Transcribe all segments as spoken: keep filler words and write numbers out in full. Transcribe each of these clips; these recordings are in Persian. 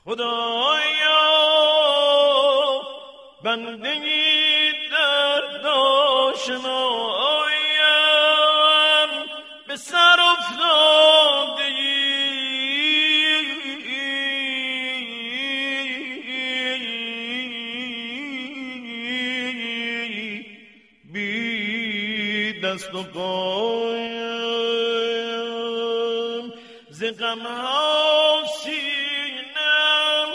خدایا بندگی درد آشنایم به سر افتادگی بی دست و پایم ز غم‌ها سینم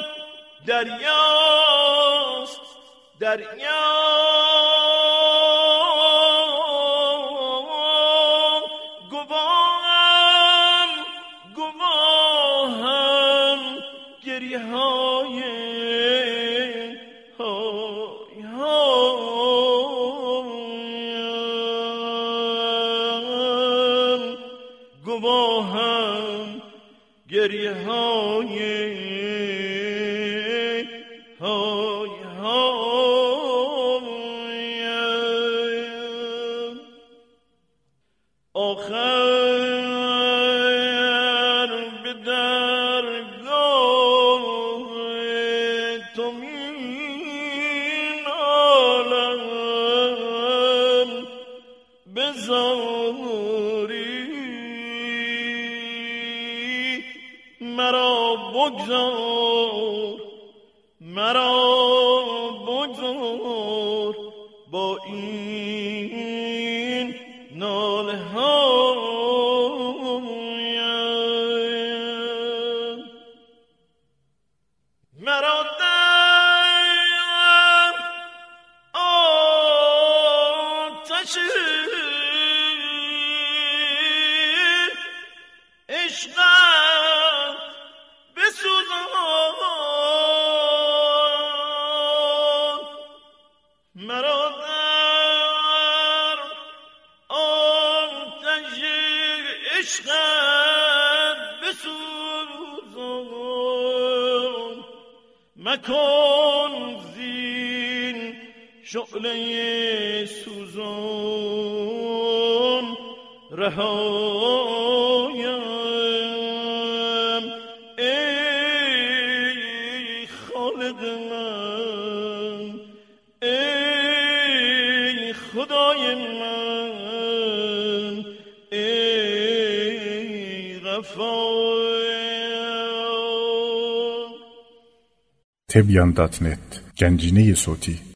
دریاست دریا گواهم گواهم گریه های های هایم گواهم گریه های های هایم آخر به درگاه تو می نالم بزاری مرا بگذار مرا بگذار با این ناله هایم مرا در آتش عشقت بسوزان مرا در آتش عشقت بسوزان مکن زین شعله سوزان رهایم ای خالق من ای خدای من ای غفار. تبیان دات نت گنجینه صوتی